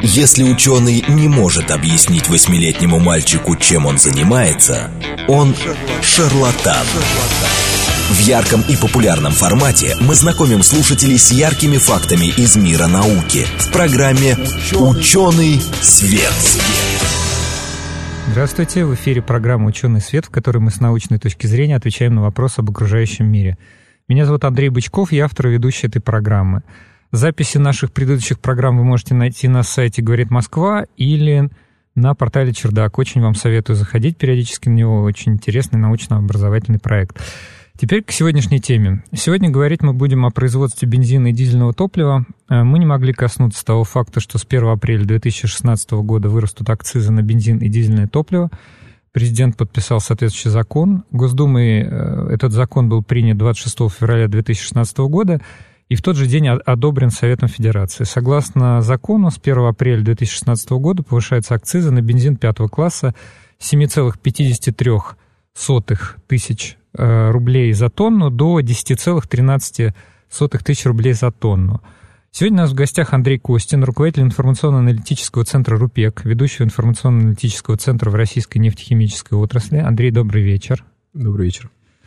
Если ученый не может объяснить 8-летнему мальчику, чем он занимается, он шарлатан. В ярком и популярном формате мы знакомим слушателей с яркими фактами из мира науки в программе «Ученый свет». Здравствуйте, в эфире программа «Ученый свет», в которой мы с научной точки зрения отвечаем на вопросы об окружающем мире. Меня зовут Андрей Бычков, я автор и ведущий этой программы. Записи наших предыдущих программ вы можете найти на сайте «Говорит Москва» или на портале «Чердак». Очень вам советую заходить периодически на него, очень интересный научно-образовательный проект. Теперь к сегодняшней теме. Сегодня говорить мы будем о производстве бензина и дизельного топлива. Мы не могли коснуться того факта, что с 1 апреля 2016 года вырастут акцизы на бензин и дизельное топливо. Президент подписал соответствующий закон. Госдумой этот закон был принят 26 февраля 2016 года и в тот же день одобрен Советом Федерации. Согласно закону, с 1 апреля 2016 года повышаются акцизы на бензин 5 класса с 7,53 тысяч рублей за тонну до 10,13 тысяч рублей за тонну. Сегодня у нас в гостях Андрей Костин, руководитель информационно-аналитического центра «РУПЕК», ведущего информационно-аналитического центра в российской нефтехимической отрасли. Андрей, добрый вечер. Добрый вечер.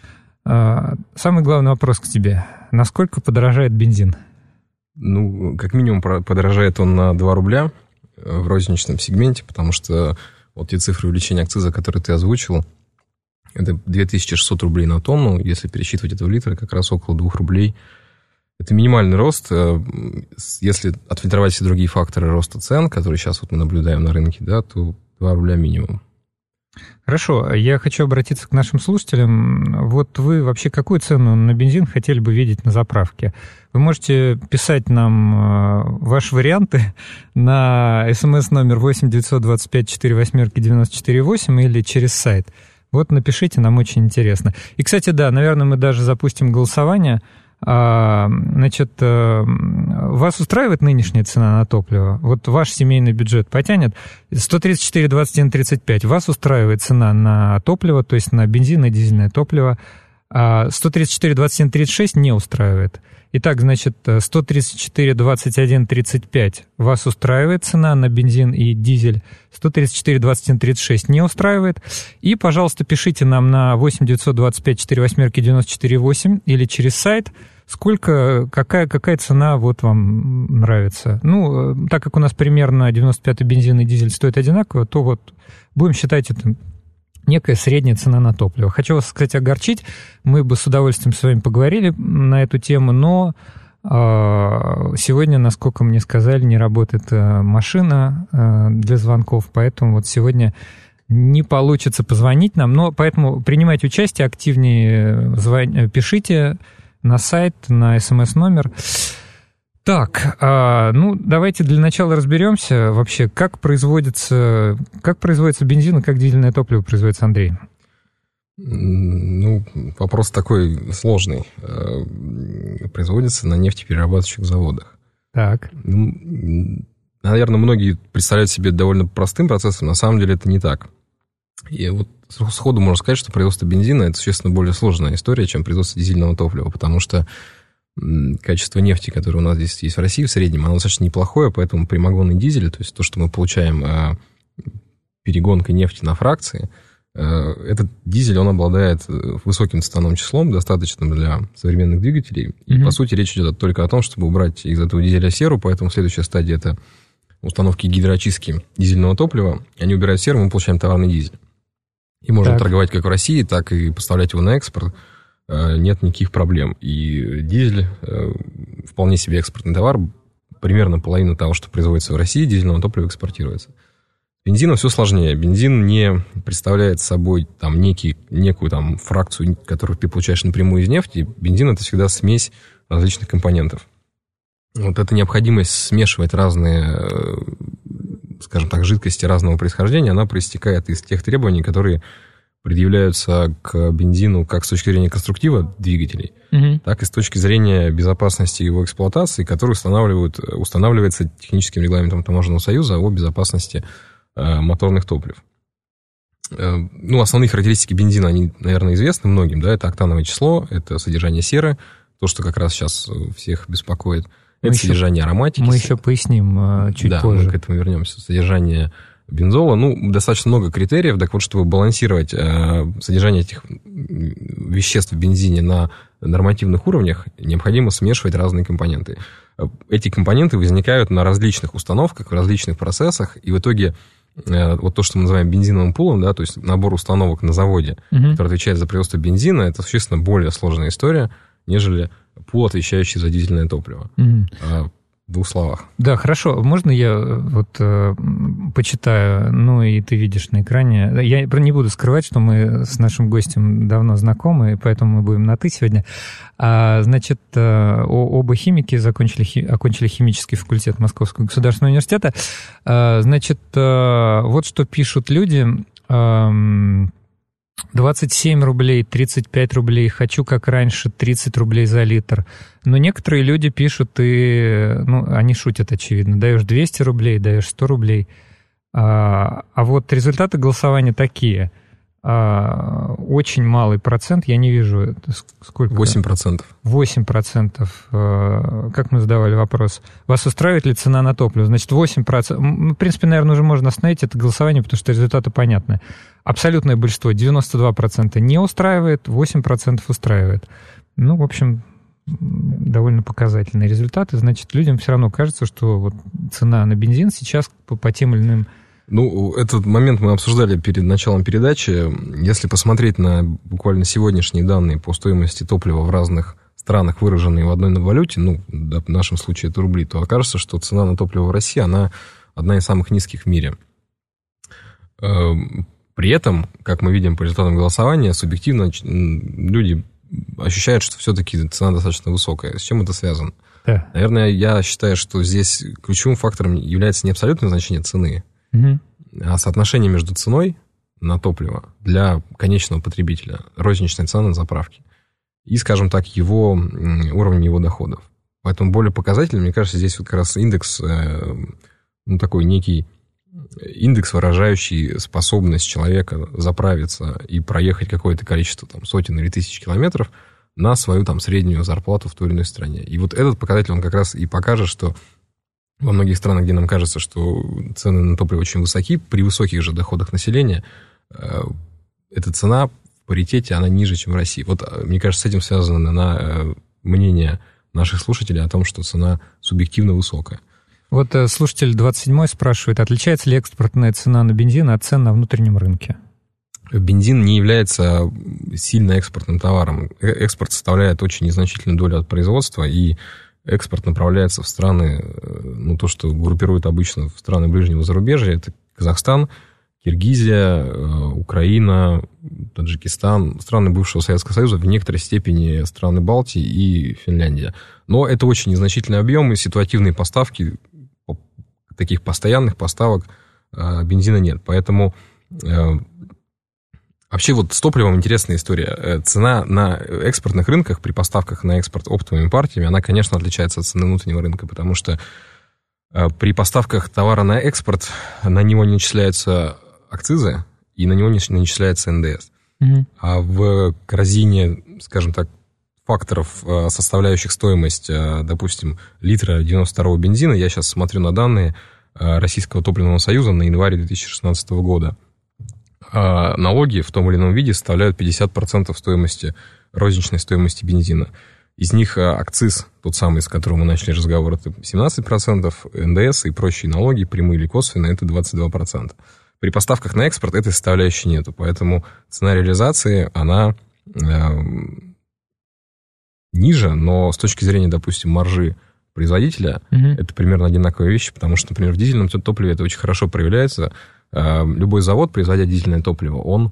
Самый главный вопрос к тебе. Насколько подорожает бензин? Ну, как минимум, подорожает он на 2 рубля в розничном сегменте, потому что вот те цифры увеличения акциза, которые ты озвучил, это 2600 рублей на тонну. Если пересчитывать это в литры, как раз около 2 рублей. Это минимальный рост. Если отфильтровать все другие факторы роста цен, которые сейчас вот мы наблюдаем на рынке, да, то 2 рубля минимум. Хорошо, я хочу обратиться к нашим слушателям. Вот вы вообще какую цену на бензин хотели бы видеть на заправке? Вы можете писать нам ваши варианты на СМС-номер 8 925 48 94 8 или через сайт. Вот напишите, нам очень интересно. И, кстати, да, наверное, мы даже запустим голосование. Значит, вас устраивает нынешняя цена на топливо? Вот ваш семейный бюджет потянет? 134, 21, 35. Вас устраивает цена на топливо, то есть на бензин и дизельное топливо. 134, 21, 36 не устраивает. Итак, значит, 134, 21, 35 вас устраивает цена на бензин и дизель, 134, 21, 36 не устраивает. И, пожалуйста, пишите нам на 8 925 48 94 8 или через сайт, какая цена вот вам нравится. Ну, так как у нас примерно 95-й бензин и дизель стоят одинаково, то вот будем считать это некая средняя цена на топливо. Хочу вас, кстати, огорчить. Мы бы с удовольствием с вами поговорили на эту тему, но сегодня, насколько мне сказали, не работает машина для звонков, поэтому вот сегодня не получится позвонить нам. Но поэтому принимайте участие, активнее пишите на сайт, на СМС-номер. Так, ну, давайте для начала разберемся вообще, как производится бензин и как дизельное топливо производится, Андрей. Ну, вопрос такой сложный. Производится на нефтеперерабатывающих заводах. Так. Ну, наверное, многие представляют себе довольно простым процессом, на самом деле это не так. И вот сходу можно сказать, что производство бензина – это существенно более сложная история, чем производство дизельного топлива, потому что качество нефти, которое у нас здесь есть в России в среднем, оно достаточно неплохое, поэтому прямогонный дизель, то есть то, что мы получаем перегонкой нефти на фракции, этот дизель, он обладает высоким цетоновым числом, достаточным для современных двигателей. И, по сути, речь идет только о том, чтобы убрать из этого дизеля серу, поэтому следующая стадия – это установки гидроочистки дизельного топлива. Они убирают серу, мы получаем товарный дизель. И можно торговать как в России, так и поставлять его на экспорт. Нет никаких проблем. И дизель вполне себе экспортный товар. Примерно половина того, что производится в России, дизельного топлива экспортируется. Бензином все сложнее. Бензин не представляет собой там, некую там, фракцию, которую ты получаешь напрямую из нефти. Бензин – это всегда смесь различных компонентов. Вот эта необходимость смешивать разные, скажем так, жидкости разного происхождения, она проистекает из тех требований, которые предъявляются к бензину как с точки зрения конструктива двигателей, так и с точки зрения безопасности его эксплуатации, который устанавливается техническим регламентом Таможенного союза о безопасности моторных топлив. Ну, основные характеристики бензина, они, наверное, известны многим, да, это октановое число, это содержание серы, то, что как раз сейчас всех беспокоит, Это содержание ароматики. Мы еще поясним чуть позже. Да, мы к этому вернемся. Содержание бензола. Достаточно много критериев. Так вот, чтобы балансировать содержание этих веществ в бензине на нормативных уровнях, необходимо смешивать разные компоненты. Эти компоненты возникают на различных установках, в различных процессах, и в итоге вот то, что мы называем бензиновым пулом, да, то есть набор установок на заводе, который отвечает за производство бензина, это существенно более сложная история, нежели пул, отвечающий за дизельное топливо. В двух словах. Да, хорошо. Можно я почитаю, и ты видишь на экране. Я не буду скрывать, что мы с нашим гостем давно знакомы, поэтому мы будем на «ты» сегодня. Значит, оба химики окончили химический факультет Московского государственного университета. Значит, вот что пишут люди. 27 рублей, 35 рублей, хочу как раньше, 30 рублей за литр. Но некоторые люди пишут, они шутят, очевидно, даешь 200 рублей, даешь 100 рублей. А вот результаты голосования такие. Очень малый процент, я не вижу, сколько? 8%. 8%. Как мы задавали вопрос? Вас устраивает ли цена на топливо? Значит, 8%. В принципе, наверное, уже можно остановить это голосование, потому что результаты понятны. Абсолютное большинство, 92% не устраивает, 8% устраивает. В общем, довольно показательные результаты. Значит, людям все равно кажется, что вот цена на бензин сейчас по тем или иным... Этот момент мы обсуждали перед началом передачи. Если посмотреть на буквально сегодняшние данные по стоимости топлива в разных странах, выраженные в одной валюте, в нашем случае это рубли, то окажется, что цена на топливо в России, она одна из самых низких в мире. При этом, как мы видим по результатам голосования, субъективно люди ощущают, что все-таки цена достаточно высокая. С чем это связано? Да. Наверное, я считаю, что здесь ключевым фактором является не абсолютное значение цены, а соотношение между ценой на топливо для конечного потребителя, розничная цена на заправке, и, скажем так, уровень его доходов. Поэтому более показательным, мне кажется, здесь вот как раз индекс, такой некий индекс, выражающий способность человека заправиться и проехать какое-то количество, сотен или тысяч километров на свою среднюю зарплату в той или иной стране. И вот этот показатель, он как раз и покажет, что во многих странах, где нам кажется, что цены на топливо очень высоки, при высоких же доходах населения эта цена в паритете, она ниже, чем в России. Вот, мне кажется, с этим связано мнение наших слушателей о том, что цена субъективно высокая. Вот слушатель 27-й спрашивает, отличается ли экспортная цена на бензин от цен на внутреннем рынке? Бензин не является сильно экспортным товаром. Экспорт составляет очень незначительную долю от производства, и экспорт направляется в страны, то, что группируют обычно в страны ближнего зарубежья, это Казахстан, Киргизия, Украина, Таджикистан, страны бывшего Советского Союза, в некоторой степени страны Балтии и Финляндия. Но это очень незначительный объем, и ситуативные поставки, таких постоянных поставок бензина нет. Поэтому вообще вот с топливом интересная история. Цена на экспортных рынках при поставках на экспорт оптовыми партиями, она, конечно, отличается от цены внутреннего рынка, потому что при поставках товара на экспорт на него не начисляются акцизы, и на него не начисляется НДС. А в корзине, скажем так, факторов, составляющих стоимость, допустим, литра 92-го бензина, я сейчас смотрю на данные Российского топливного союза на январь 2016 года. Налоги в том или ином виде составляют 50% стоимости, розничной стоимости бензина. Из них акциз, тот самый, с которым мы начали разговор, это 17%, НДС и прочие налоги, прямые или косвенные, это 22%. При поставках на экспорт этой составляющей нету, поэтому цена реализации, она ниже, но с точки зрения, допустим, маржи производителя, это примерно одинаковые вещи, потому что, например, в дизельном топливе это очень хорошо проявляется. Любой завод, производя дизельное топливо, у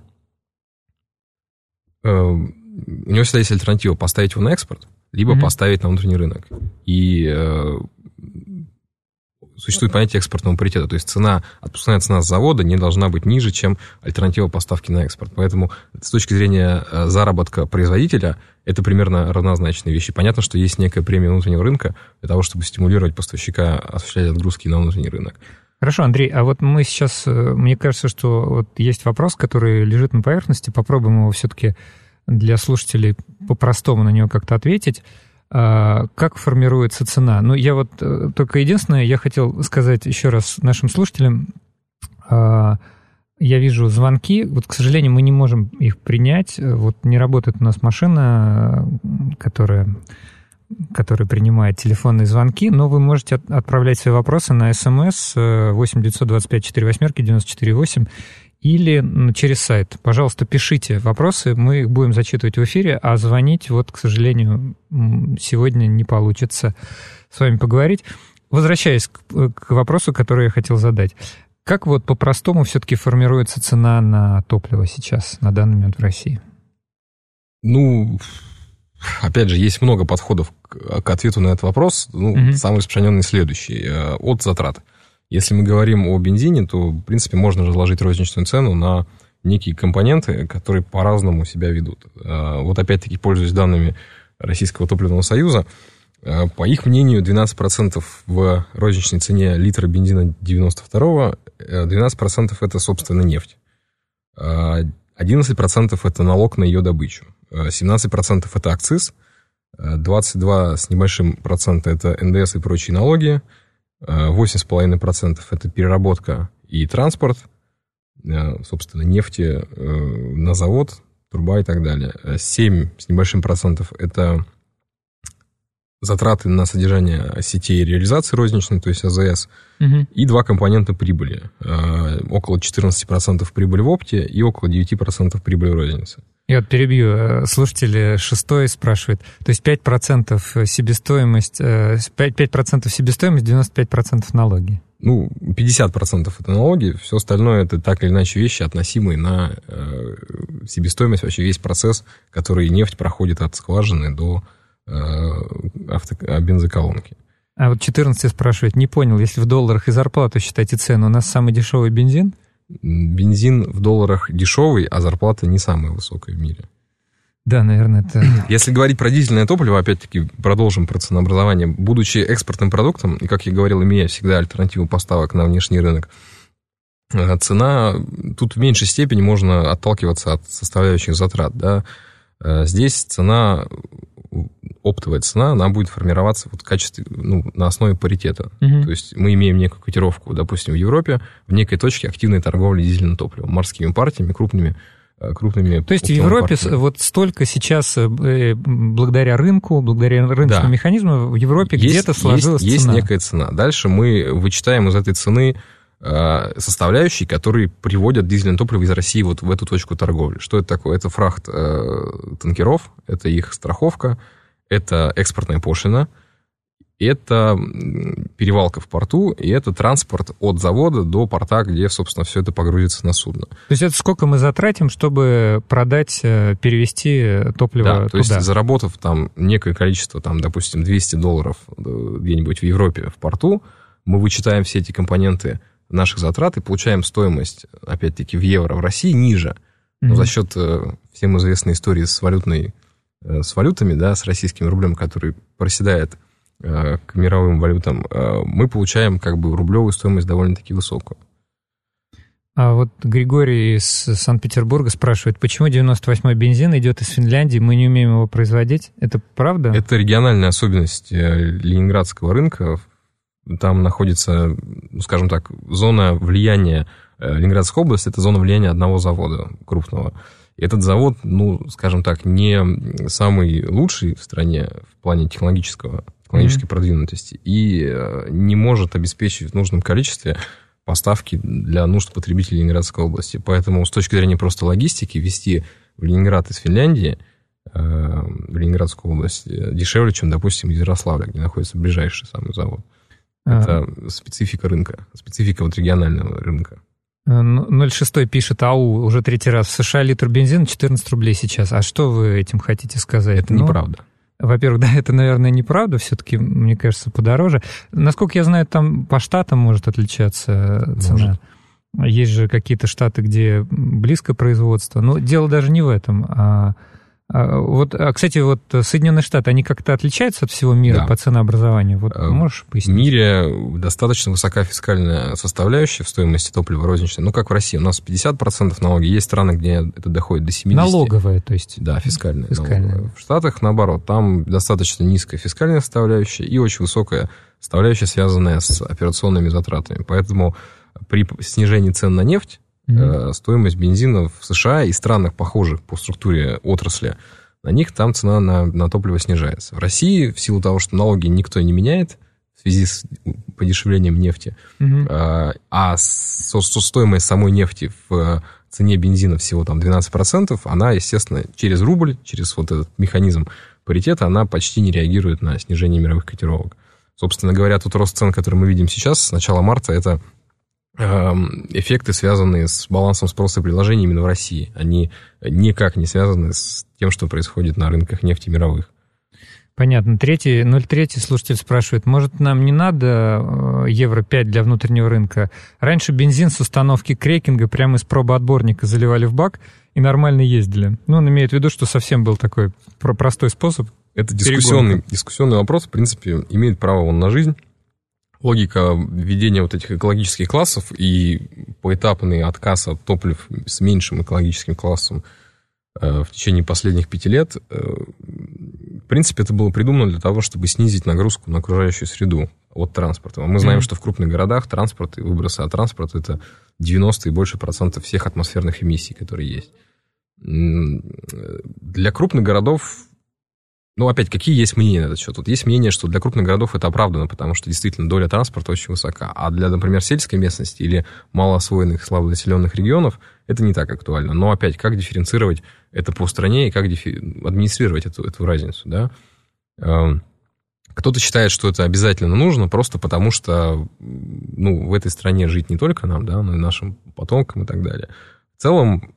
него всегда есть альтернатива поставить его на экспорт, либо поставить на внутренний рынок. И существует понятие экспортного паритета, то есть отпускная цена с завода не должна быть ниже, чем альтернатива поставки на экспорт. Поэтому с точки зрения заработка производителя это примерно равнозначные вещи. Понятно, что есть некая премия внутреннего рынка для того, чтобы стимулировать поставщика осуществлять отгрузки на внутренний рынок. Хорошо, Андрей, а вот мы сейчас, мне кажется, что вот есть вопрос, который лежит на поверхности, попробуем его все-таки для слушателей по-простому на него как-то ответить. как формируется цена? Ну, я вот только единственное, я хотел сказать еще раз нашим слушателям, я вижу звонки, вот, к сожалению, мы не можем их принять, вот не работает у нас машина, которая принимает телефонные звонки, но вы можете отправлять свои вопросы на СМС 8-925-48-94-8 или через сайт. Пожалуйста, пишите вопросы, мы их будем зачитывать в эфире, а звонить, вот, к сожалению, сегодня не получится с вами поговорить. Возвращаясь к вопросу, который я хотел задать. Как вот по-простому все-таки формируется цена на топливо сейчас, на данный момент в России? Ну, опять же, есть много подходов к ответу на этот вопрос. Самый распространенный следующий. От затрат. Если мы говорим о бензине, то, в принципе, можно разложить розничную цену на некие компоненты, которые по-разному себя ведут. Вот опять-таки, пользуясь данными Российского топливного союза, по их мнению, 12% в розничной цене литра бензина 92-го, 12% это, собственно, нефть. 11% это налог на ее добычу. 17% это акциз. 22% с небольшим процента это НДС и прочие налоги. 8,5% это переработка и транспорт, собственно, нефти на завод, труба и так далее. 7 с небольшим процентов это затраты на содержание сетей реализации розничной, то есть АЗС, и 2 компонента прибыли. Около 14% прибыли в опте и около 9% прибыли в рознице. Я вот перебью. Слушатель 6 спрашивает. То есть 5% себестоимость, 5% себестоимость, 95% налоги. Ну, 50% это налоги, все остальное это так или иначе вещи, относимые на себестоимость, вообще весь процесс, который нефть проходит от скважины до бензоколонки. А вот 14 спрашивает, не понял, если в долларах и зарплату считаете цену, у нас самый дешевый бензин? Бензин в долларах дешевый, а зарплата не самая высокая в мире. Да, наверное, это... Если говорить про дизельное топливо, опять-таки, продолжим про ценообразование. Будучи экспортным продуктом, и, как я говорил, имея всегда альтернативу поставок на внешний рынок, цена, тут в меньшей степени можно отталкиваться от составляющих затрат. Да? Здесь цена, оптовая цена, она будет формироваться вот в качестве, на основе паритета. То есть мы имеем некую котировку, допустим, в Европе, в некой точке активной торговли дизельным топливом, морскими партиями, крупными. То есть в Европе партиями. Вот столько сейчас, благодаря рынку, благодаря рыночному механизму, в Европе где-то сложилась цена. Есть некая цена. Дальше мы вычитаем из этой цены составляющие, которые приводят дизельное топливо из России вот в эту точку торговли. Что это такое? Это фрахт танкеров, это их страховка, это экспортная пошлина, это перевалка в порту, и это транспорт от завода до порта, где, собственно, все это погрузится на судно. То есть это сколько мы затратим, чтобы продать, перевести топливо туда? Да, то есть заработав там некое количество, там, допустим, $200 где-нибудь в Европе в порту, мы вычитаем все эти компоненты наших затрат и получаем стоимость, опять-таки, в евро в России ниже. Но за счет всем известной истории с валютами, да, с российским рублем, который проседает к мировым валютам, мы получаем как бы рублевую стоимость довольно-таки высокую. А вот Григорий из Санкт-Петербурга спрашивает, почему 98-й бензин идет из Финляндии, мы не умеем его производить? Это правда? Это региональная особенность ленинградского рынка. Там находится, скажем так, зона влияния Ленинградской области, это зона влияния одного завода крупного. И этот завод, скажем так, не самый лучший в стране в плане технологической продвинутости и не может обеспечить в нужном количестве поставки для нужд потребителей Ленинградской области. Поэтому с точки зрения просто логистики везти в Ленинград из Финляндии, в Ленинградскую область, дешевле, чем, допустим, из Ярославля, где находится ближайший самый завод. Это специфика рынка, специфика вот регионального рынка. 06 пишет, АУ уже 3-й раз. В США литр бензина 14 рублей сейчас. А что вы этим хотите сказать? Это неправда. Во-первых, да, это, наверное, неправда. Все-таки, мне кажется, подороже. Насколько я знаю, там по штатам может отличаться цена. Есть же какие-то штаты, где близко производство. Но дело даже не в этом. А Кстати, Соединенные Штаты, они как-то отличаются от всего мира по ценообразованию? Можешь пояснить? В мире достаточно высока фискальная состоящая в стоимости топлива розничной. Как в России. У нас 50% налоги. Есть страны, где это доходит до 70%. Налоговая, то есть? Да, фискальная. В Штатах, наоборот, там достаточно низкая фискальная составляющая и очень высокая составляющая, связанная с операционными затратами. Поэтому при снижении цен на нефть стоимость бензина в США и странах, похожих по структуре отрасли, на них там цена на топливо снижается. В России, в силу того, что налоги никто не меняет в связи с подешевлением нефти, а стоимость самой нефти в цене бензина всего 12%, она, естественно, через рубль, через этот механизм паритета, она почти не реагирует на снижение мировых котировок. Собственно говоря, тот рост цен, который мы видим сейчас, с начала марта, это эффекты, связанные с балансом спроса и предложения именно в России. Они никак не связаны с тем, что происходит на рынках нефти мировых. Понятно. 03 слушатель спрашивает, может, нам не надо евро 5 для внутреннего рынка? Раньше бензин с установки крекинга прямо из пробоотборника заливали в бак и нормально ездили. Он имеет в виду, что совсем был такой простой способ. Это дискуссионный вопрос, в принципе, имеет право он на жизнь. Логика введения этих экологических классов и поэтапный отказ от топлив с меньшим экологическим классом в течение последних 5 лет, в принципе, это было придумано для того, чтобы снизить нагрузку на окружающую среду от транспорта. Мы знаем, что в крупных городах транспорт и выбросы от транспорта – это 90 и больше процентов всех атмосферных эмиссий, которые есть. Для крупных городов, опять, какие есть мнения на этот счет? Есть мнение, что для крупных городов это оправдано, потому что действительно доля транспорта очень высока. А для, например, сельской местности или малоосвоенных, слабонаселенных регионов это не так актуально. Но опять, как дифференцировать это по стране и как администрировать эту разницу, да? Кто-то считает, что это обязательно нужно, просто потому что в этой стране жить не только нам, да, но и нашим потомкам и так далее. В целом,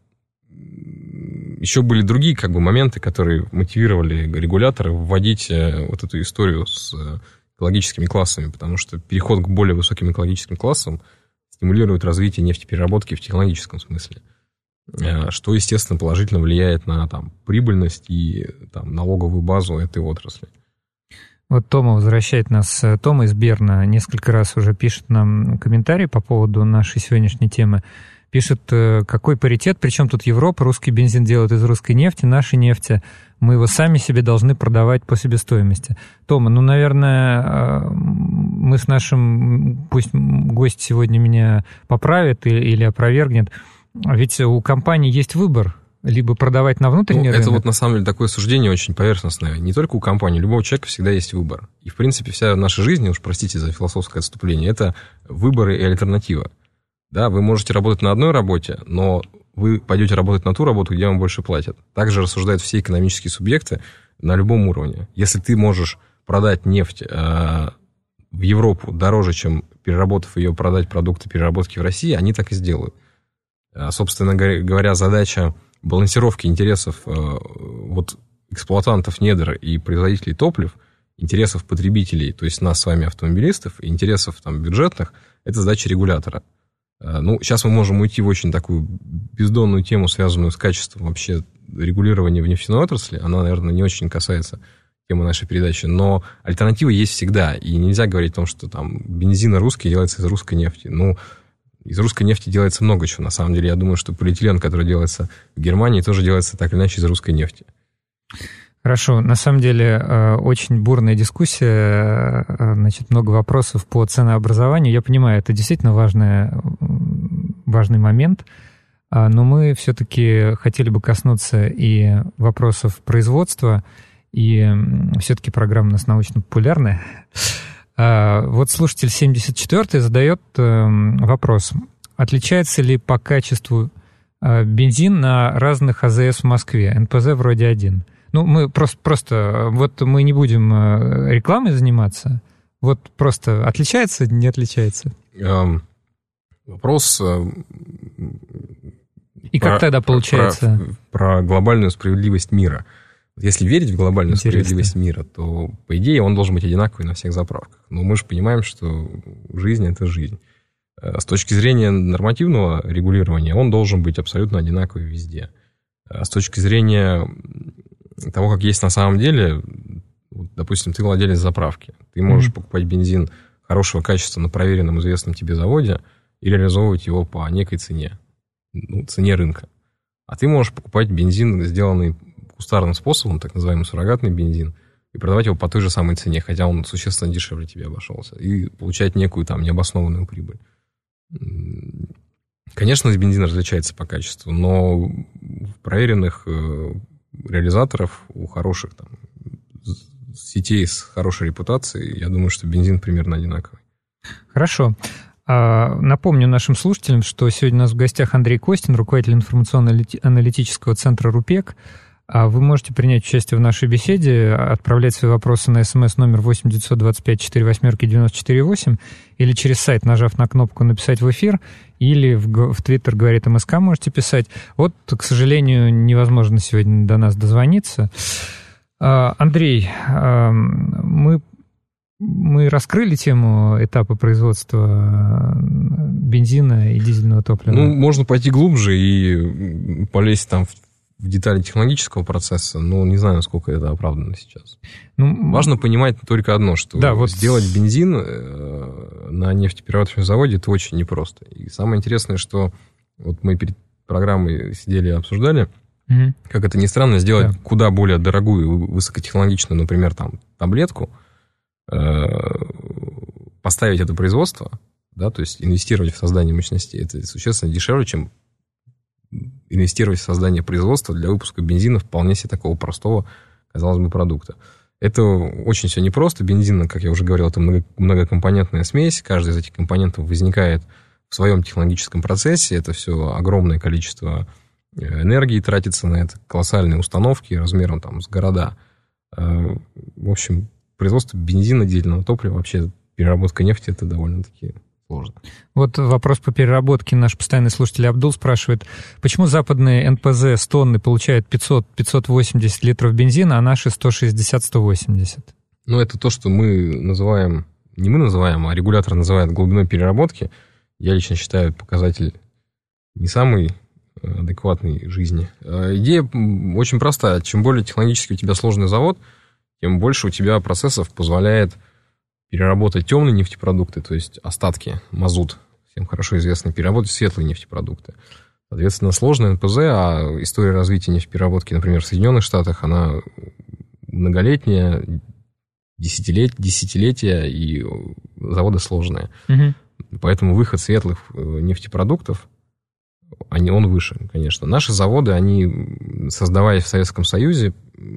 еще были другие моменты, которые мотивировали регуляторы вводить эту историю с экологическими классами, потому что переход к более высоким экологическим классам стимулирует развитие нефтепереработки в технологическом смысле, что, естественно, положительно влияет на прибыльность и налоговую базу этой отрасли. Тома возвращает нас. Тома из Берна несколько раз уже пишет нам комментарий по поводу нашей сегодняшней темы. Пишет, какой паритет, причем тут Европа, русский бензин делают из русской нефти, нашей нефти, мы его сами себе должны продавать по себестоимости. Тома, наверное, мы с нашим, пусть гость сегодня меня поправит или опровергнет, ведь у компании есть выбор, либо продавать на внутренний рынок. Это на самом деле такое суждение очень поверхностное. Не только у компании, у любого человека всегда есть выбор. И, в принципе, вся наша жизнь, уж простите за философское отступление, это выборы и альтернатива. Да, вы можете работать на одной работе, но вы пойдете работать на ту работу, где вам больше платят. Также рассуждают все экономические субъекты на любом уровне. Если ты можешь продать нефть в Европу дороже, чем переработав ее, продать продукты переработки в России, они так и сделают. Собственно говоря, задача балансировки интересов эксплуатантов недр и производителей топлив, интересов потребителей, то есть нас с вами, автомобилистов, и интересов бюджетных, это задача регулятора. Сейчас мы можем уйти в очень такую бездонную тему, связанную с качеством вообще регулирования в нефтяной отрасли. Она, наверное, не очень касается темы нашей передачи, но альтернатива есть всегда. И нельзя говорить о том, что бензин русский делается из русской нефти. Из русской нефти делается много чего. На самом деле, я думаю, что полиэтилен, который делается в Германии, тоже делается так или иначе из русской нефти. Хорошо. На самом деле, очень бурная дискуссия, много вопросов по ценообразованию. Я понимаю, это действительно важный момент, но мы все-таки хотели бы коснуться и вопросов производства, и все-таки программа у нас научно-популярная. Слушатель 74-й задает вопрос. Отличается ли по качеству бензин на разных АЗС в Москве? НПЗ вроде один. Мы просто мы не будем рекламой заниматься. Просто отличается, не отличается? Вопрос... И как тогда получается? Про глобальную справедливость мира. Если верить в глобальную справедливость мира, то, по идее, он должен быть одинаковый на всех заправках. Но мы же понимаем, что жизнь – это жизнь. С точки зрения нормативного регулирования он должен быть абсолютно одинаковый везде. С точки зрения того, как есть на самом деле, вот, допустим, ты владелец заправки, ты можешь покупать бензин хорошего качества на проверенном, известном тебе заводе и реализовывать его по некой цене, цене рынка. А ты можешь покупать бензин, сделанный кустарным способом, так называемый суррогатный бензин, и продавать его по той же самой цене, хотя он существенно дешевле тебе обошелся, и получать некую там необоснованную прибыль. Конечно, бензин различается по качеству, но в проверенных реализаторов, у хороших там сетей с хорошей репутацией, я думаю, что бензин примерно одинаковый. Хорошо. Напомню нашим слушателям, что сегодня у нас в гостях Андрей Костин, руководитель информационно-аналитического центра «РУПЕК». Вы можете принять участие в нашей беседе, отправлять свои вопросы на СМС номер 8 925 48 94 8 или через сайт, нажав на кнопку «Написать в эфир», или в Твиттер «Говорит МСК» можете писать. Вот, к сожалению, невозможно сегодня до нас дозвониться. Андрей, мы раскрыли тему этапа производства бензина и дизельного топлива. Можно пойти глубже и полезть там в детали технологического процесса, но не знаю, насколько это оправдано сейчас. Важно понимать только одно, что сделать бензин на нефтеперерабатывающем заводе это очень непросто. И самое интересное, что вот мы перед программой сидели и обсуждали, как это ни странно, сделать куда более дорогую, высокотехнологичную, например, там, таблетку, поставить это производство, да, то есть инвестировать в создание мощностей, это существенно дешевле, чем инвестировать в создание производства для выпуска бензина вполне себе такого простого, казалось бы, продукта. Это очень все непросто. Бензин, как я уже говорил, это многокомпонентная смесь. Каждый из этих компонентов возникает в своем технологическом процессе. Это все огромное количество энергии тратится на это, колоссальные установки размером там с города. В общем, производство бензина, дизельного топлива, вообще переработка нефти, это довольно-таки сложно. Вот вопрос по переработке. Наш постоянный слушатель Абдул спрашивает, почему западные НПЗ с тонны получают 500-580 литров бензина, а наши 160-180? Это то, что мы называем, не мы называем, а регулятор называет глубиной переработки. Я лично считаю, показатель не самый адекватной жизни. Идея очень простая. Чем более технологически у тебя сложный завод, тем больше у тебя процессов позволяет переработать темные нефтепродукты, то есть остатки, мазут, всем хорошо известно, переработать светлые нефтепродукты. Соответственно, сложный НПЗ, а история развития нефтепереработки, например, в Соединенных Штатах, она многолетняя, десятилетия, и заводы сложные. Поэтому выход светлых нефтепродуктов, он выше, конечно. Наши заводы, они, создаваясь в Советском Союзе,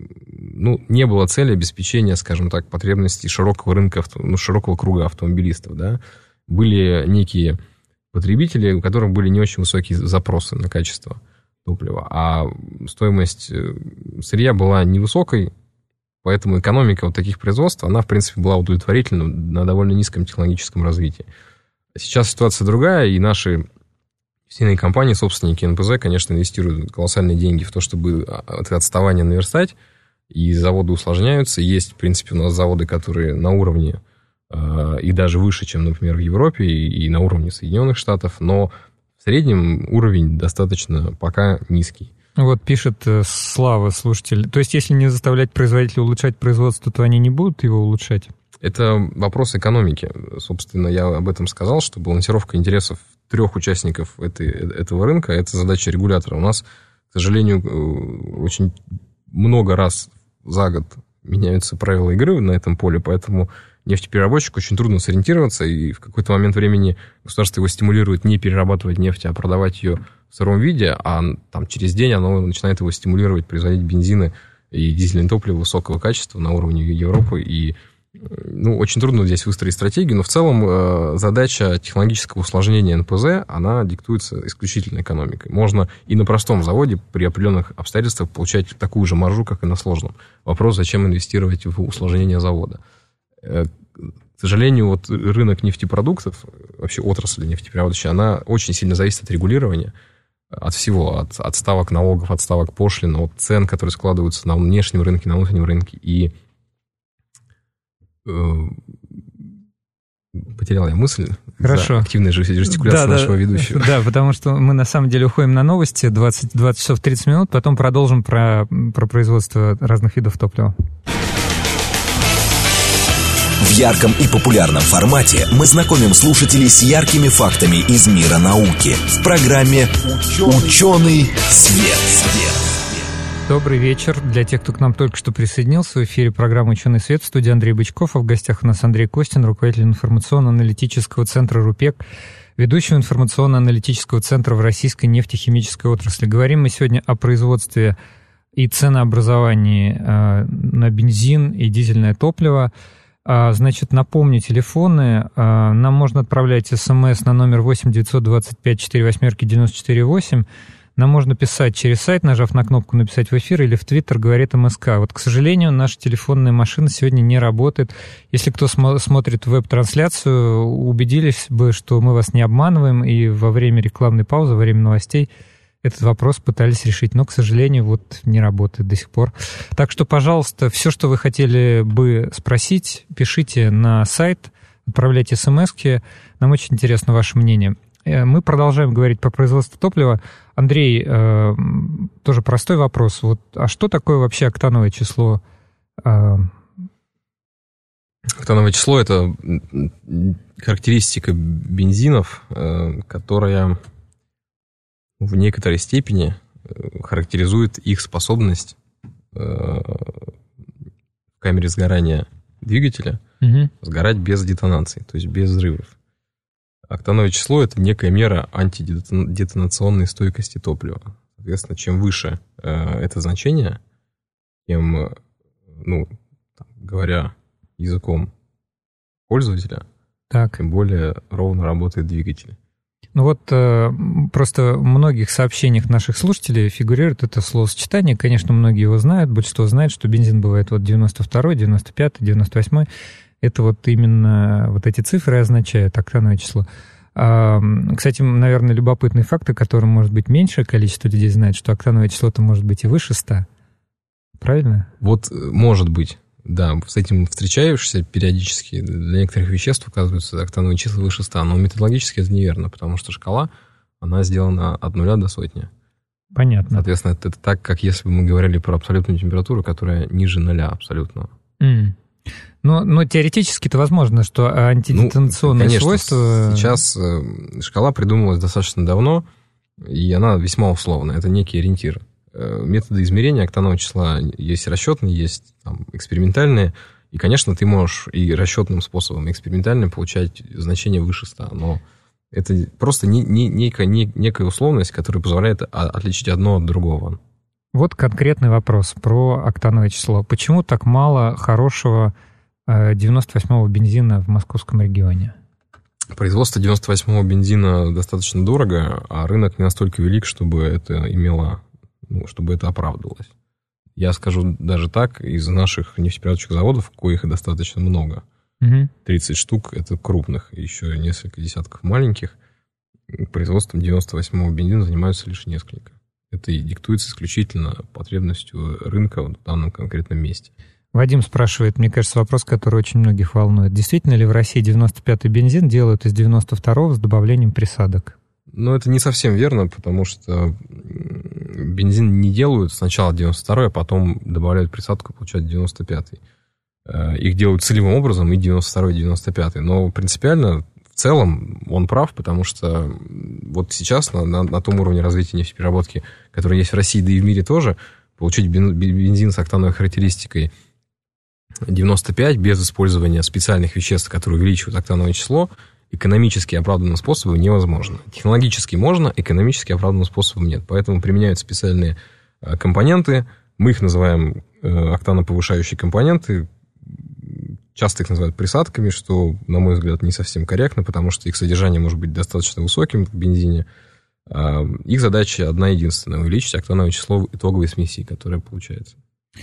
не было цели обеспечения, скажем так, потребностей широкого рынка, широкого круга автомобилистов, да. Были некие потребители, у которых были не очень высокие запросы на качество топлива, а стоимость сырья была невысокой, поэтому экономика вот таких производств, она, в принципе, была удовлетворительна на довольно низком технологическом развитии. Сейчас ситуация другая, и наши нефтяные компании, собственники НПЗ, конечно, инвестируют колоссальные деньги в то, чтобы это отставание наверстать, и заводы усложняются. Есть, в принципе, у нас заводы, которые на уровне и даже выше, чем, например, в Европе, и на уровне Соединенных Штатов, но в среднем уровень достаточно пока низкий. Вот пишет Слава, слушатель. То есть, если не заставлять производителей улучшать производство, то они не будут его улучшать? Это вопрос экономики. Собственно, я об этом сказал, что балансировка интересов трех участников этого рынка – это задача регулятора. У нас, к сожалению, очень много раз за год меняются правила игры на этом поле, поэтому нефтепереработчику очень трудно сориентироваться, и в какой-то момент времени государство его стимулирует не перерабатывать нефть, а продавать ее в сыром виде, а там через день оно начинает его стимулировать производить бензины и дизельное топливо высокого качества на уровне Европы, и очень трудно здесь выстроить стратегию, но в целом задача технологического усложнения НПЗ, она диктуется исключительно экономикой. Можно и на простом заводе при определенных обстоятельствах получать такую же маржу, как и на сложном. Вопрос, зачем инвестировать в усложнение завода. К сожалению, рынок нефтепродуктов, вообще отрасль нефтеперерабатывающая, она очень сильно зависит от регулирования, от всего, от ставок налогов, от ставок пошлин, от цен, которые складываются на внешнем рынке, на внутреннем рынке. И Потерял я мысль. Хорошо. За активной жестикуляции нашего ведущего. Да, потому что мы на самом деле уходим на новости 20 часов 30 минут, потом продолжим про производство разных видов топлива. В ярком и популярном формате мы знакомим слушателей с яркими фактами из мира науки в программе «Ученый свет». Добрый вечер. Для тех, кто к нам только что присоединился, в эфире программа «Ученый свет», в студии Андрей Бычков, а в гостях у нас Андрей Костин, руководитель информационно-аналитического центра «РУПЕК», ведущего информационно-аналитического центра в российской нефтехимической отрасли. Говорим мы сегодня о производстве и ценообразовании на бензин и дизельное топливо. Значит, напомню, телефоны. Нам можно отправлять СМС на номер 8 925 48 94 8. Нам можно писать через сайт, нажав на кнопку «Написать в эфир» или в Твиттер «Говорит МСК». Вот, к сожалению, наша телефонная машина сегодня не работает. Если кто смотрит веб-трансляцию, убедились бы, что мы вас не обманываем, и во время рекламной паузы, во время новостей этот вопрос пытались решить, но, к сожалению, вот не работает до сих пор. Так что, пожалуйста, все, что вы хотели бы спросить, пишите на сайт, отправляйте смс-ки. Нам очень интересно ваше мнение. Мы продолжаем говорить по производству топлива. Андрей, тоже простой вопрос. Вот, а что такое вообще октановое число? Октановое число – это характеристика бензинов, которая в некоторой степени характеризует их способность в камере сгорания двигателя сгорать без детонации, то есть без взрывов. Октановое число – это некая мера антидетонационной стойкости топлива. Соответственно, чем выше это значение, тем, говоря языком пользователя, тем более ровно работает двигатель. Ну вот просто в многих сообщениях наших слушателей фигурирует это словосочетание. Конечно, многие его знают, большинство знает, что бензин бывает вот 92-й, 95-й, 98-й. Это вот именно вот эти цифры означают октановое число. Кстати, наверное, любопытный факт, о котором, может быть, меньшее количество людей знает, что октановое число-то может быть и выше 100. Правильно? Вот может быть. Да, с этим встречаешься периодически. Для некоторых веществ указываются октановые числа выше 100, но методологически это неверно, потому что шкала, она сделана от 0 до 100. Понятно. Соответственно, это так, как если бы мы говорили про абсолютную температуру, которая ниже 0 абсолютного. Но теоретически это возможно, что антидетонационные свойства... Сейчас шкала придумывалась достаточно давно, и она весьма условна. Это некий ориентир. Методы измерения октанового числа есть расчетные, есть экспериментальные. И, конечно, ты можешь и расчетным способом, и экспериментальным получать значение выше 100. Но это просто некая условность, которая позволяет отличить одно от другого. Вот конкретный вопрос про октановое число. Почему так мало хорошего 98-го бензина в московском регионе? Производство 98-го бензина достаточно дорого, а рынок не настолько велик, чтобы это чтобы это оправдывалось. Я скажу даже так, из наших нефтеперерабатывающих заводов, коих достаточно много, 30 штук, это крупных, еще несколько десятков маленьких, производством 98-го бензина занимаются лишь несколько. Это и диктуется исключительно потребностью рынка в данном конкретном месте. Вадим спрашивает, мне кажется, вопрос, который очень многих волнует. Действительно ли в России 95-й бензин делают из 92-го с добавлением присадок? Это не совсем верно, потому что бензин не делают сначала 92-й, а потом добавляют присадку, получают 95-й. Их делают целевым образом и 92-й, и 95-й. Но принципиально, в целом, он прав, потому что вот сейчас на том уровне развития нефтепереработки, который есть в России, да и в мире тоже, получить бензин с октановой характеристикой 95 без использования специальных веществ, которые увеличивают октановое число, экономически оправданным способом невозможно. Технологически можно, экономически оправданным способом нет. Поэтому применяют специальные компоненты. Мы их называем октаноповышающие компоненты. Часто их называют присадками, что, на мой взгляд, не совсем корректно, потому что их содержание может быть достаточно высоким в бензине. Их задача одна единственная – увеличить октановое число итоговой смеси, которая получается.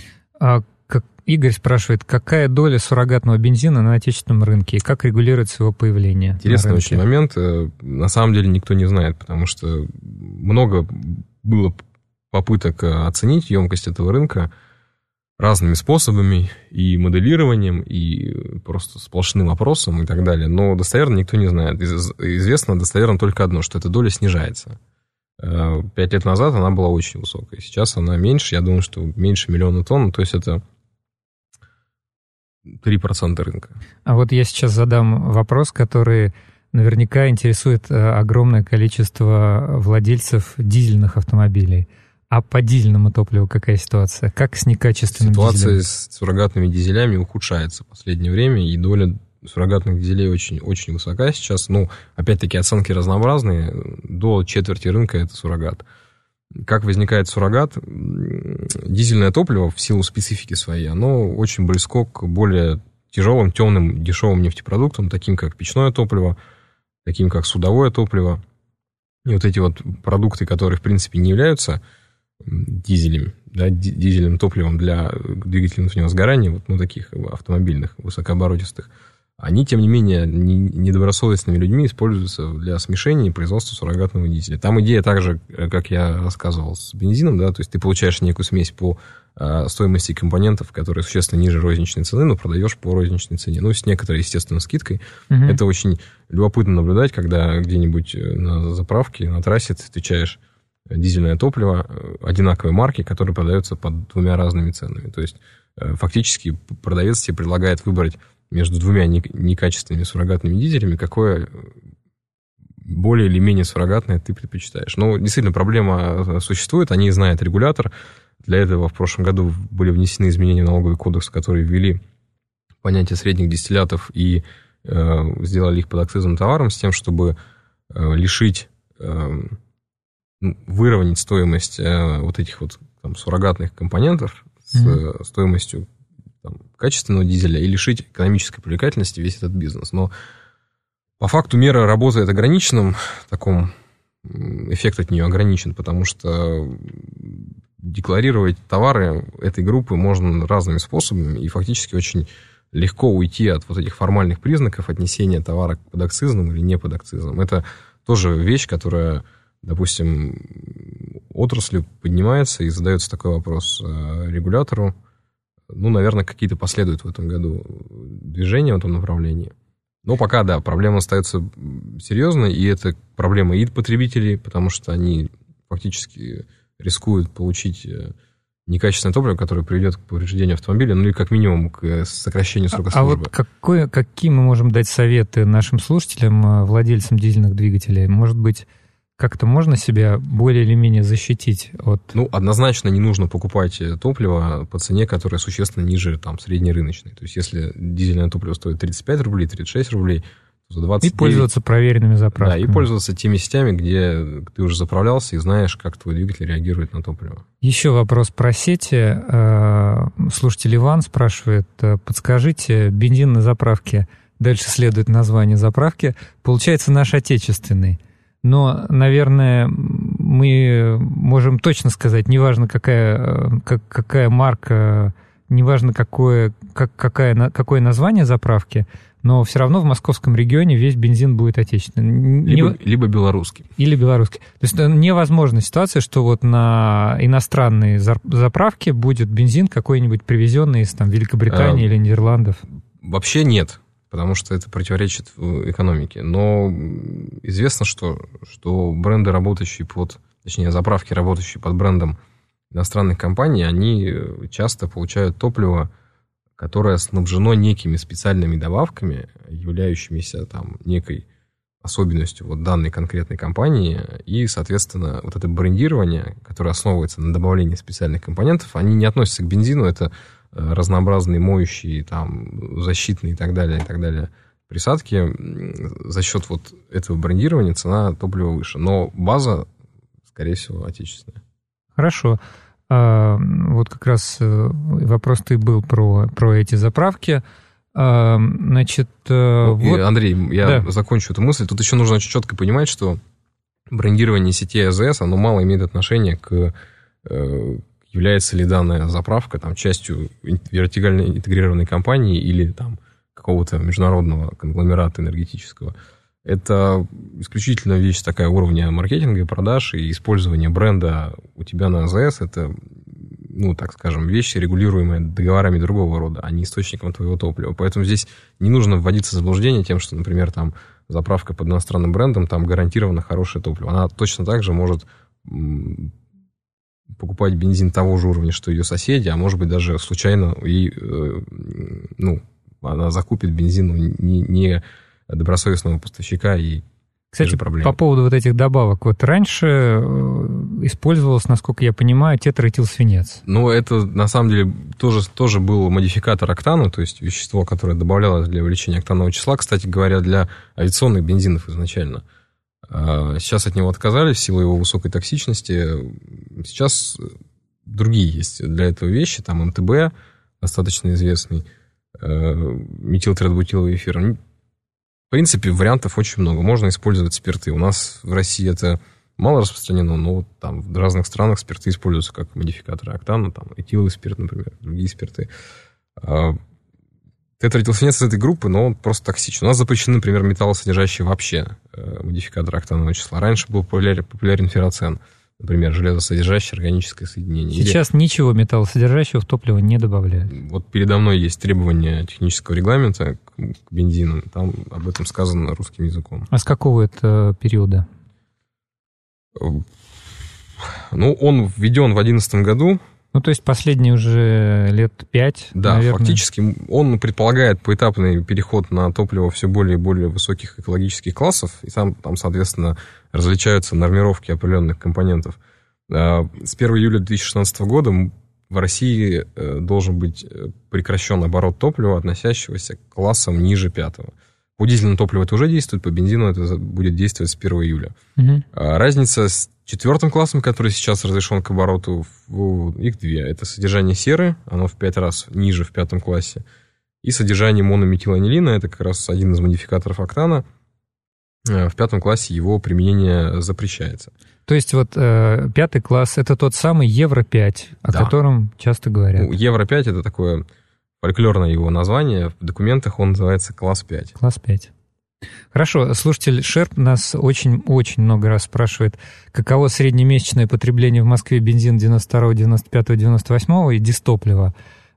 Игорь спрашивает, какая доля суррогатного бензина на отечественном рынке и как регулируется его появление? Интересный очень момент. На самом деле никто не знает, потому что много было попыток оценить емкость этого рынка. разными способами, и моделированием, и просто сплошным опросом и так далее. Но достоверно никто не знает. Известно достоверно только одно, что эта доля снижается. 5 лет назад она была очень высокой. Сейчас она меньше, я думаю, что меньше 1 миллиона тонн, то есть это 3% рынка. А вот я сейчас задам вопрос, который наверняка интересует огромное количество владельцев дизельных автомобилей. А по дизельному топливу какая ситуация? Как с некачественным дизелем? Ситуация с суррогатными дизелями ухудшается в последнее время, и доля суррогатных дизелей очень, очень высока сейчас. Ну, опять-таки, оценки разнообразные. До четверти рынка это суррогат. Как возникает суррогат? Дизельное топливо, в силу специфики своей, оно очень близко к более тяжелым, темным, дешевым нефтепродуктам, таким как печное топливо, таким как судовое топливо. И вот эти вот продукты, которые, в принципе, не являются дизелями, да, дизельным топливом для двигателей внутреннего сгорания, вот, ну, таких автомобильных, высокооборотистых, они, тем не менее, недобросовестными людьми используются для смешения и производства суррогатного дизеля. Там идея так же, как я рассказывал, с бензином, да, то есть ты получаешь некую смесь по стоимости компонентов, которые существенно ниже розничной цены, но продаешь по розничной цене. Ну, с некоторой, естественно, скидкой. Это очень любопытно наблюдать, когда где-нибудь на заправке, на трассе ты встречаешь дизельное топливо одинаковой марки, которое продается под 2 разными ценами. То есть, фактически, продавец тебе предлагает выбрать между 2 некачественными суррогатными дизелями, какое более или менее суррогатное ты предпочитаешь. Но, действительно, проблема существует, о ней знает регулятор. Для этого в прошлом году были внесены изменения в налоговый кодекс, которые ввели понятие средних дистиллятов и сделали их подакцизным товаром с тем, чтобы лишить... выровнять стоимость вот этих вот там суррогатных компонентов с стоимостью там качественного дизеля и лишить экономической привлекательности весь этот бизнес. Но по факту мера работает ограниченным, таком эффект от нее ограничен, потому что декларировать товары этой группы можно разными способами, и фактически очень легко уйти от вот этих формальных признаков отнесения товара к подакцизным или не подакцизным. Это тоже вещь, которая, допустим, отраслью поднимается и задается такой вопрос регулятору. Ну, наверное, какие-то последуют в этом году движения в этом направлении. Но пока, да, проблема остается серьезной, и это проблема и потребителей, потому что они фактически рискуют получить некачественное топливо, которое приведет к повреждению автомобиля, ну или как минимум к сокращению срока службы. А вот какие мы можем дать советы нашим слушателям, владельцам дизельных двигателей? Может быть, как-то можно себя более или менее защитить от... Ну, однозначно не нужно покупать топливо по цене, которая существенно ниже там, среднерыночной. То есть, если дизельное топливо стоит 35 рублей, 36 рублей, то за 29... И пользоваться проверенными заправками. Да, и пользоваться теми сетями, где ты уже заправлялся и знаешь, как твой двигатель реагирует на топливо. Еще вопрос про сети. Слушатель Иван спрашивает, подскажите, бензин на заправке, дальше следует название заправки, получается наш отечественный. Но, наверное, мы можем точно сказать, неважно какая марка, неважно какое название заправки, но все равно в московском регионе весь бензин будет отечественный. Либо белорусский. Или белорусский. То есть невозможна ситуация, что вот на иностранные заправки будет бензин какой-нибудь привезенный из там, Великобритании или Нидерландов. Вообще нет. Потому что это противоречит экономике. Но известно, что бренды, заправки, работающие под брендом иностранных компаний, они часто получают топливо, которое снабжено некими специальными добавками, являющимися там некой особенностью вот данной конкретной компании. И, соответственно, вот это брендирование, которое основывается на добавлении специальных компонентов, они не относятся к бензину, это разнообразные моющие, там, защитные и так далее присадки. За счет вот этого брендирования цена топлива выше. Но база, скорее всего, отечественная. Хорошо. Вот как раз вопрос-то и был про эти заправки. Значит, вот... Андрей, я закончу эту мысль. Тут еще нужно очень четко понимать, что брендирование сетей АЗС, оно мало имеет отношение к является ли данная заправка там, частью вертикально интегрированной компании или там, какого-то международного конгломерата энергетического. Это исключительно вещь такая уровня маркетинга и продаж, и использование бренда у тебя на АЗС. Это так скажем, вещи, регулируемые договорами другого рода, а не источником твоего топлива. Поэтому здесь не нужно вводиться в заблуждение тем, что, например, там заправка под иностранным брендом, там гарантированно хорошее топливо. Она точно так же может покупать бензин того же уровня, что ее соседи, а может быть даже случайно она закупит бензин не добросовестного поставщика и кстати, по поводу вот этих добавок. Вот раньше использовался, насколько я понимаю, тетраэтилсвинец. Это, на самом деле, тоже был модификатор октана, то есть вещество, которое добавлялось для увеличения октанового числа, кстати говоря, для авиационных бензинов изначально. Сейчас от него отказались в силу его высокой токсичности. Сейчас другие есть для этого вещи. Там МТБ, достаточно известный, метилтриадбутиловый эфир. В принципе, вариантов очень много. Можно использовать спирты. У нас в России это мало распространено, но там в разных странах спирты используются как модификаторы октана, там этиловый спирт, например, другие спирты. Тетраэтилсвинец из этой группы, но он просто токсичен. У нас запрещены, например, металлосодержащие вообще модификаторы октанового числа. Раньше был популярен ферроцен, например, железосодержащее органическое соединение. Сейчас ничего металлосодержащего в топливо не добавляют. Вот передо мной есть требования технического регламента к бензину. Там об этом сказано русским языком. А с какого это периода? Он введен в 2011 году. То есть последние уже лет 5, да, наверное. Фактически он предполагает поэтапный переход на топливо все более и более высоких экологических классов, и там соответственно, различаются нормировки определенных компонентов. С 1 июля 2016 года в России должен быть прекращен оборот топлива, относящегося к классам ниже 5. По дизельному топливу это уже действует, по бензину это будет действовать с 1 июля. Угу. Разница с 4 классом, который сейчас разрешен к обороту, их две. Это содержание серы, оно в 5 раз ниже в 5 классе, и содержание монометиланилина, это как раз один из модификаторов октана. В 5 классе его применение запрещается. То есть 5 класс – это тот самый Евро-5, о котором часто говорят. Евро-5 – это такое фольклорное его название. В документах он называется класс 5. Класс 5. Хорошо. Слушатель Шерп нас очень-очень много раз спрашивает, каково среднемесячное потребление в Москве бензин 92, 95, 98 и дистоплива.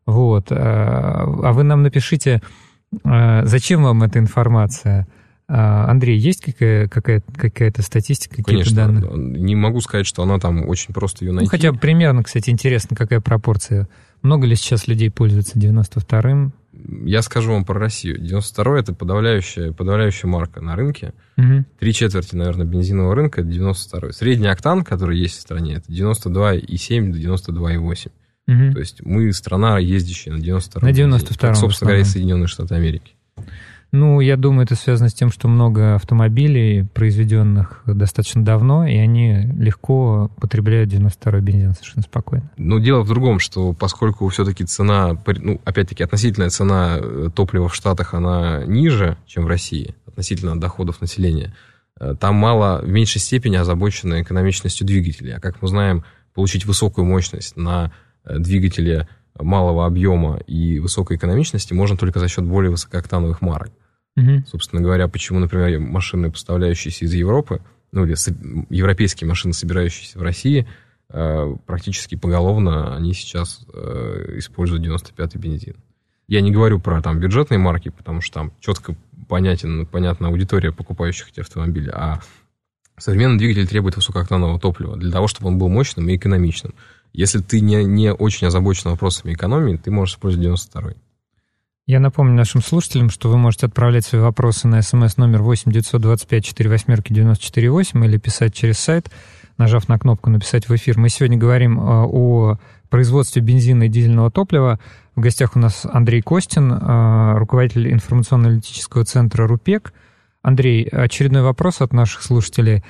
А вы нам напишите, зачем вам эта информация? Андрей, есть какая-то статистика, какие-то данные? Конечно. Не могу сказать, что она там очень просто ее найти. Хотя бы примерно, кстати, интересно, какая пропорция. Много ли сейчас людей пользуются 92-м? Я скажу вам про Россию. 92-й – это подавляющая марка на рынке. Угу. 3/4, наверное, бензинового рынка – это 92-й. Средний октан, который есть в стране, это 92,7 до 92,8. Угу. То есть мы страна, ездящая на 92-м. На 92-м. Как, собственно говоря, и Соединенные Штаты Америки. Я думаю, это связано с тем, что много автомобилей, произведенных достаточно давно, и они легко потребляют 92-й бензин совершенно спокойно. Дело в другом, что поскольку все-таки цена, опять-таки, относительная цена топлива в Штатах, она ниже, чем в России, относительно доходов населения, там в меньшей степени озабочены экономичностью двигателей. А как мы знаем, получить высокую мощность на двигателе малого объема и высокой экономичности можно только за счет более высокооктановых марок. Угу. Собственно говоря, почему, например, машины, поставляющиеся из Европы, или европейские машины, собирающиеся в России, практически поголовно они сейчас используют 95-й бензин. Я не говорю про бюджетные марки, потому что там четко понятна аудитория покупающих эти автомобили, а современный двигатель требует высокооктанового топлива для того, чтобы он был мощным и экономичным. Если ты не очень озабочен вопросами экономии, ты можешь использовать 92-й. Я напомню нашим слушателям, что вы можете отправлять свои вопросы на смс номер 8 925 48 94 8 или писать через сайт, нажав на кнопку «Написать в эфир». Мы сегодня говорим о производстве бензина и дизельного топлива. В гостях у нас Андрей Костин, руководитель информационно-аналитического центра «РУПЕК». Андрей, очередной вопрос от наших слушателей.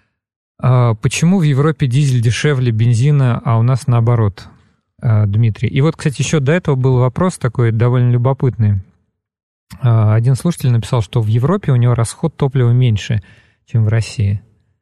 Почему в Европе дизель дешевле бензина, а у нас наоборот? Дмитрий. И кстати, еще до этого был вопрос такой довольно любопытный. Один слушатель написал, что в Европе у него расход топлива меньше, чем в России.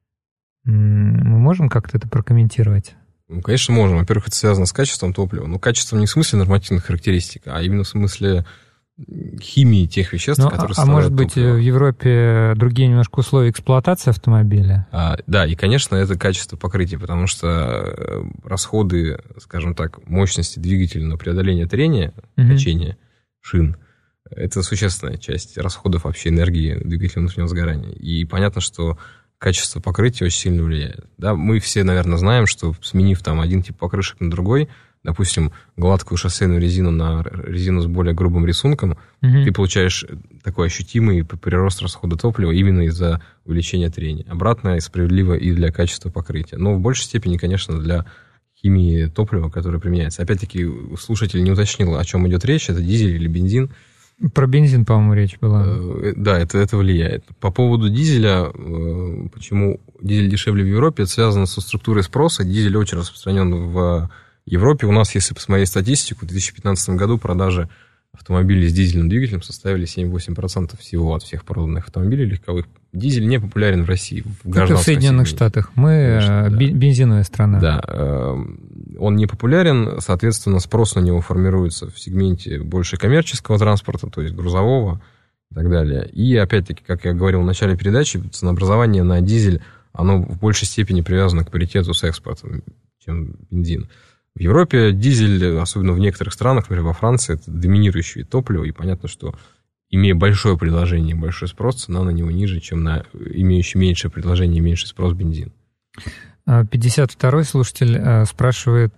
Мы можем как-то это прокомментировать? Конечно, можем. Во-первых, это связано с качеством топлива. Качеством не в смысле нормативных характеристик, а именно в смысле химии тех веществ, которые составляют может быть, топливо. В Европе другие немножко условия эксплуатации автомобиля? Да, и, конечно, это качество покрытия, потому что расходы, скажем так, мощности двигателя на преодоление трения, качения шин, это существенная часть расходов вообще энергии двигателя внутреннего сгорания. И понятно, что качество покрытия очень сильно влияет. Да, мы все, наверное, знаем, что сменив там один тип покрышек на другой, допустим, гладкую шоссейную резину на резину с более грубым рисунком, ты получаешь такой ощутимый прирост расхода топлива именно из-за увеличения трения. Обратно справедливо и для качества покрытия. Но в большей степени, конечно, для химии топлива, которое применяется. Опять-таки, слушатель не уточнил, о чем идет речь, это дизель или бензин. Про бензин, по-моему, речь была. Да, это влияет. По поводу дизеля, почему дизель дешевле в Европе, это связано со структурой спроса. Дизель очень распространен в Европе. У нас, если посмотреть статистику, в 2015 году продажи автомобилей с дизельным двигателем составили 7-8% всего от всех проданных автомобилей легковых. Дизель не популярен в России. Это в Соединенных Штатах. Мы конечно, бензиновая страна. Да. Он не популярен, соответственно, спрос на него формируется в сегменте больше коммерческого транспорта, то есть грузового и так далее. И, опять-таки, как я говорил в начале передачи, ценообразование на дизель, оно в большей степени привязано к паритету с экспортом, чем бензин. В Европе дизель, особенно в некоторых странах, например, во Франции, это доминирующее топливо, и понятно, что, имея большое предложение и большой спрос, цена на него ниже, чем на имеющий меньшее предложение и меньший спрос бензин. 52-й слушатель спрашивает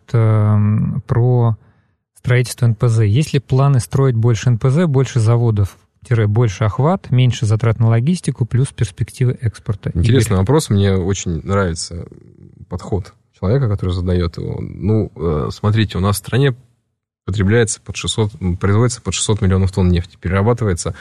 про строительство НПЗ. Есть ли планы строить больше НПЗ, больше заводов, больше охват, меньше затрат на логистику, плюс перспективы экспорта? Интересный вопрос. Мне очень нравится подход человека, который задает его. Смотрите, у нас в стране производится под 600 миллионов тонн нефти, перерабатывается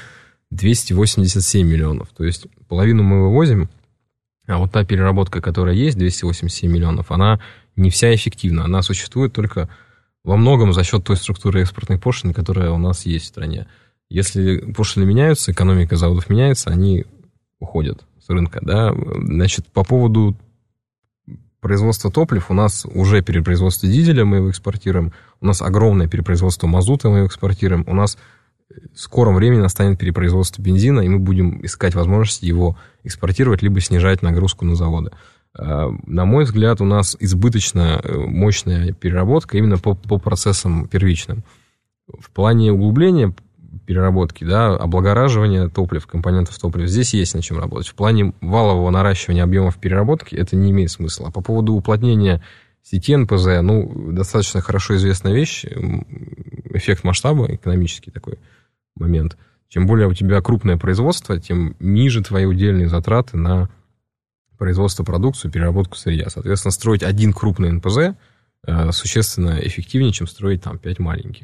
287 миллионов. То есть половину мы вывозим, а вот та переработка, которая есть, 287 миллионов, она не вся эффективна. Она существует только во многом за счет той структуры экспортных пошлин, которая у нас есть в стране. Если пошлины меняются, экономика заводов меняется, они уходят с рынка. Да? Значит, по поводу производства топлив, у нас уже перепроизводство дизеля, мы его экспортируем, у нас огромное перепроизводство мазута, мы его экспортируем, у нас в скором времени настанет перепроизводство бензина, и мы будем искать возможности его экспортировать, либо снижать нагрузку на заводы. На мой взгляд, у нас избыточно мощная переработка именно по процессам первичным. В плане углубления переработки, да, облагораживания топлив, компонентов топлива, здесь есть над чем работать. В плане валового наращивания объемов переработки это не имеет смысла. А по поводу уплотнения сети НПЗ, достаточно хорошо известная вещь, эффект масштаба, экономический такой момент. Чем более у тебя крупное производство, тем ниже твои удельные затраты на производство продукции, переработку сырья. Соответственно, строить один крупный НПЗ существенно эффективнее, чем строить там 5 маленьких.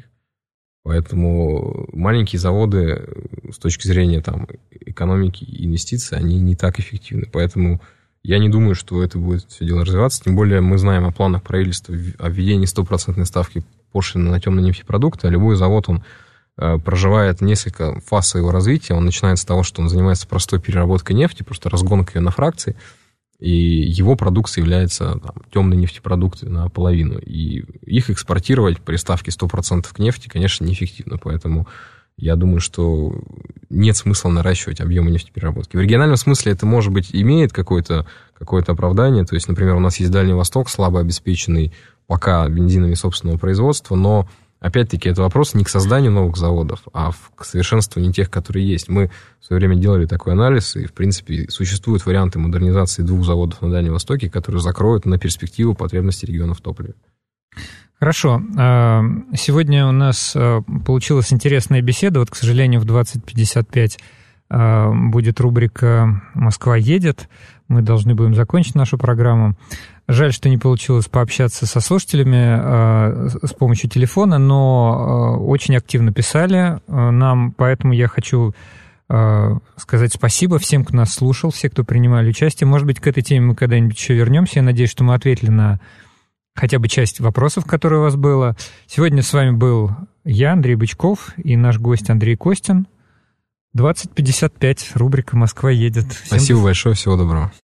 Поэтому маленькие заводы с точки зрения там, экономики и инвестиций, они не так эффективны. Поэтому я не думаю, что это будет все дело развиваться. Тем более мы знаем о планах правительства о введении 100% ставки пошлины на темные нефтепродукты, а любой завод, он проживает несколько фаз своего развития. Он начинает с того, что он занимается простой переработкой нефти, просто разгонкой ее на фракции, и его продукция является темные нефтепродукты наполовину. И их экспортировать при ставке 100% к нефти, конечно, неэффективно. Поэтому я думаю, что нет смысла наращивать объемы нефтепереработки. В региональном смысле это, может быть, имеет какое-то оправдание. То есть, например, у нас есть Дальний Восток, слабо обеспеченный пока бензинами собственного производства, но опять-таки, это вопрос не к созданию новых заводов, а к совершенствованию тех, которые есть. Мы в свое время делали такой анализ, и, в принципе, существуют варианты модернизации 2 заводов на Дальнем Востоке, которые закроют на перспективу потребности регионов в топливе. Хорошо. Сегодня у нас получилась интересная беседа. Вот, к сожалению, в 20:55 будет рубрика «Москва едет». Мы должны будем закончить нашу программу. Жаль, что не получилось пообщаться со слушателями с помощью телефона, но очень активно писали нам, поэтому я хочу сказать спасибо всем, кто нас слушал, все, кто принимали участие. Может быть, к этой теме мы когда-нибудь еще вернемся. Я надеюсь, что мы ответили на хотя бы часть вопросов, которые у вас было. Сегодня с вами был я, Андрей Бычков, и наш гость Андрей Костин. 20:55, рубрика «Москва едет». Спасибо большое, всего доброго.